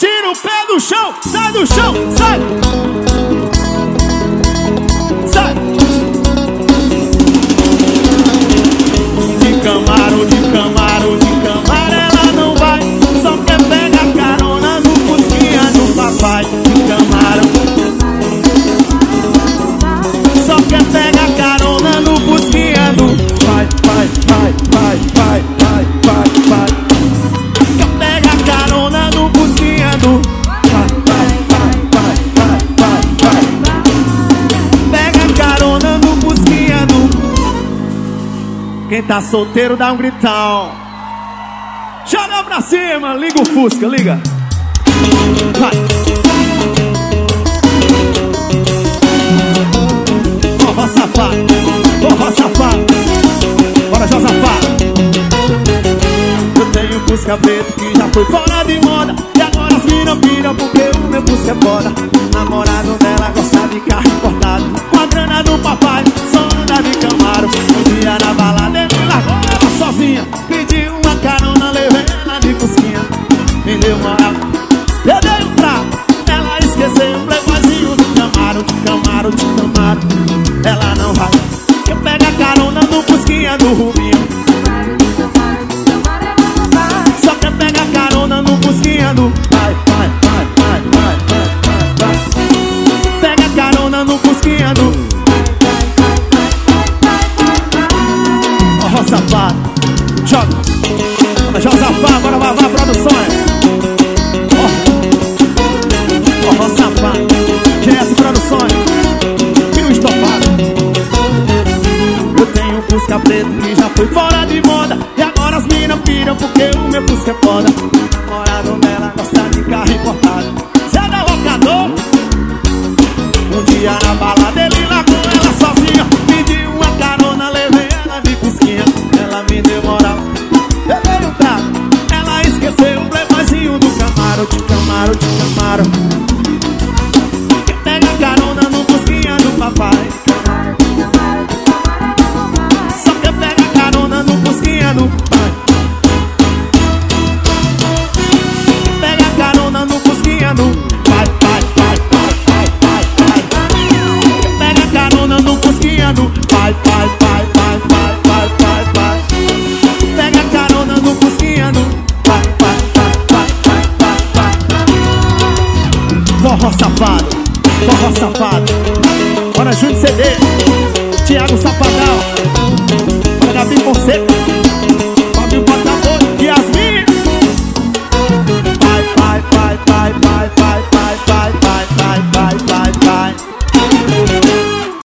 Tira o pé do chão, sai do chão, sai. Sai. De Camaro, de Camaro, de Camaro ela não vai. Só quer pegar carona no Fusquinha do papai. De Camaro. Só quer pegar carona no Fusquinha do vai, vai, vai, vai, vai, vai, vai, vai. Quer pegar carona no Fusquinha do vai, vai, vai, vai, vai, vai, vai. Pega carona no Fusquinha do. Quem tá solteiro dá um gritão. Joga pra cima, liga o Fusca, liga. Vai. Forró safado, forró safado. Bora, Josafá. Eu tenho Fusca preto que já foi fora de moda. E agora as mina piram porque o meu Fusca é foda. Namorado dela gosta de carro importado. Com a grana do papai, só anda de Camaro. Um dia na balada ele largou ela sozinha. Pediu uma carona, levei ela de Fusquinha. Me deu moral, eu dei um trapo. Ela esqueceu o playboyzinho do Camaro. De Camaro, de Camaro. Ela não vai. Eu pego a carona no Fusquinha do Rubinho. Só quer pegar carona no Fusquinha do vai, vai, vai, vai, vai, vai, vai. Pega carona no Fusquinha do Forró safado. Joga. Josafá, agora vai produções. Forró safado. GS Produções. E o estopado. Eu tenho Fusca preto que já foi fora de moda. E agora as mina piram porque o meu Fusca é foda. Namorado dela gosta de carro importado. Zé da locador. Um dia na balada ele largou ela sozinha. Pediu uma carona, levei ela de Fusquinha. Ela me deu moral, eu dei um trapo. Ela esqueceu o playboyzinho do Camaro. De Camaro, de Camaro. Quer pegar carona no Fusquinha do papai. Só quer pegar carona no Fusquinha do pai. Pega carona no Fusquinha do vai, vai, vai, vai, vai, vai, vai. Pega carona no Fusquinha do vai, vai, vai, vai, vai, vai, vai, vai. Pega carona no Fusquinha do vai, vai, vai, vai, vai, vai. Forró safado, forró safado. Bora Júlio CD, Thiago Sapadão. Bora Gabi Fonseca.